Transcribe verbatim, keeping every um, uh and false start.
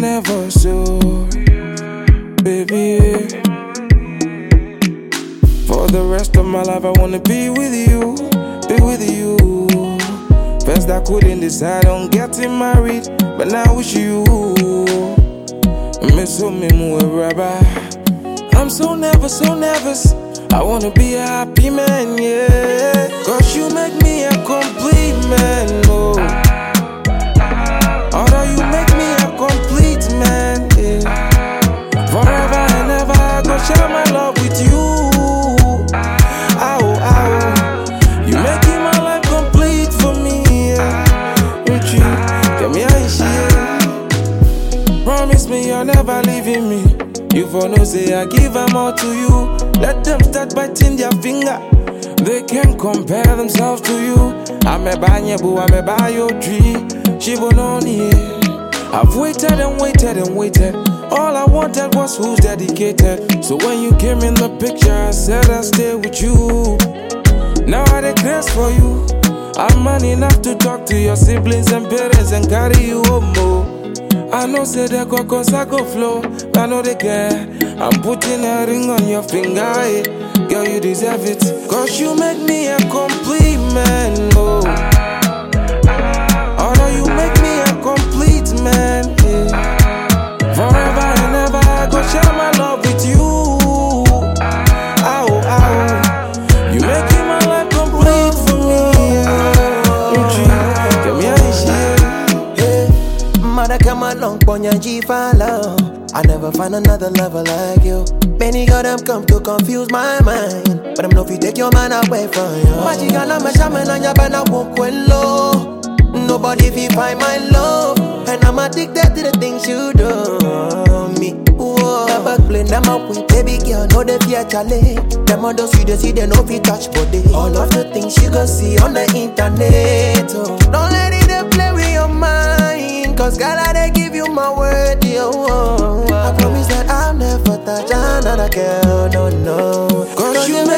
never so, baby. For the rest of my life, I wanna be with you, be with you. First I couldn't decide on getting married, but now with you. Miss me I'm so nervous, so nervous. I wanna be a happy man, yeah. Cause you make me a complete man, oh. Although you make me a complete man, yeah. Forever and ever I go share my love with you. Ow, ow. You making my life complete for me, yeah. With you, get me a shit. Promise me you're never leaving me. You for no say I give them all to you. Let them start biting their finger. They can't compare themselves to you. I'm a banyabu, I'm a bio tree. She won't on here. I've waited and waited and waited. All I wanted was who's dedicated. So when you came in the picture, I said I'll stay with you. Now I declare for you. I'm man enough to talk to your siblings and parents and carry you home, oh. I know say they go cause I go flow. I know they care. I'm putting a ring on your finger, eh. Girl, you deserve it. Cause you make me a complete man, oh. Although you make me a complete man, yeah. Forever and ever I go share my love with you. Ow, ow. You making my life complete for me, yeah. Give me a shit, yeah. Mother come along, ponya G follow. I never find another lover like you. Many of them come to confuse my mind, but I'm no fi take your man away from you. Magic and I'm a shaman and your band I walk well low. Nobody fi find my love, and I'm addicted to the things you do me. Whoa, never play them up with baby girl, no they fear challenge. Them others you they see they no fi touch body. All of the things you go see on the internet. Oh. Don't let it they play with your mind, cause girl I they give you my word, yo. Oh. I promise that I'll never touch another girl, no, no. Cause you